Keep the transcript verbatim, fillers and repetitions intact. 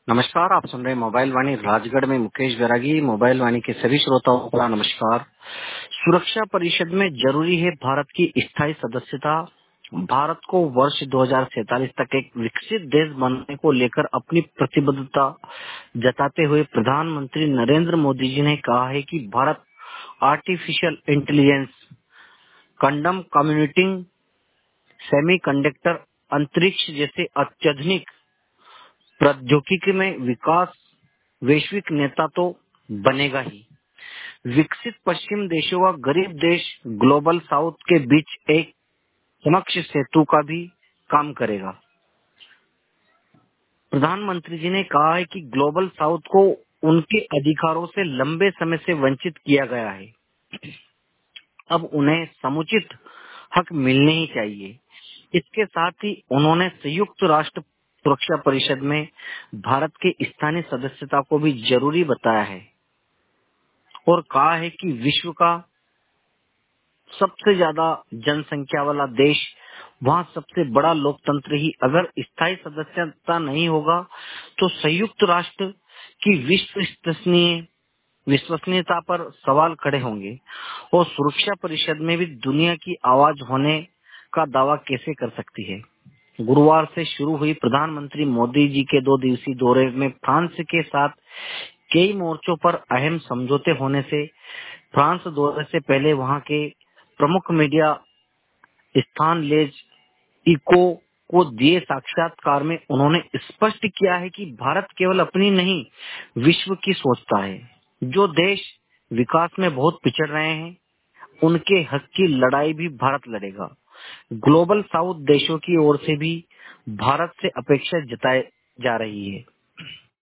नमस्कार, आप सुन रहे हैं मोबाइल वाणी राजगढ़ में मुकेश बैरागी। मोबाइल वाणी के सभी श्रोताओं का नमस्कार। सुरक्षा परिषद में जरूरी है भारत की स्थायी सदस्यता। भारत को वर्ष दो हज़ार सैंतालीस तक एक विकसित देश बनने को लेकर अपनी प्रतिबद्धता जताते हुए प्रधानमंत्री नरेंद्र मोदी जी ने कहा है कि Bharat artificial intelligence, quantum computing, semiconductor, अंतरिक्ष जैसे अत्याधुनिक प्रौद्योगिकी में विकास वैश्विक नेता तो बनेगा ही। विकसित पश्चिम देशों व गरीब देश ग्लोबल साउथ के बीच एक समक्ष सेतु का भी काम करेगा। प्रधानमंत्री जी ने कहा है कि ग्लोबल साउथ को उनके अधिकारों से लंबे समय से वंचित किया गया है। अब उन्हें समुचित हक मिलने ही चाहिए। इसके साथ ही उन्होंने संयुक्त राष्ट्र सुरक्षा परिषद में भारत के स्थानीय सदस्यता को भी जरूरी बताया है और कहा है कि विश्व का सबसे ज्यादा जनसंख्या वाला देश, वहाँ सबसे बड़ा लोकतंत्र ही अगर स्थायी सदस्यता नहीं होगा तो संयुक्त राष्ट्र की विश्व विश्वसनीय विश्वसनीयता पर सवाल खड़े होंगे और सुरक्षा परिषद में भी दुनिया की आवाज होने का दावा कैसे कर सकती है। गुरुवार से शुरू हुई प्रधानमंत्री मोदी जी के दो दिवसीय दौरे में फ्रांस के साथ कई मोर्चों पर अहम समझौते होने से फ्रांस दौरे से पहले वहां के प्रमुख मीडिया स्थान लेज इको को दिए साक्षात्कार में उन्होंने स्पष्ट किया है कि भारत केवल अपनी नहीं विश्व की सोचता है। जो देश विकास में बहुत पिछड़ रहे हैं उनके हक की लड़ाई भी भारत लड़ेगा। ग्लोबल साउथ देशों की ओर से भी भारत से अपेक्षा जताई जा रही है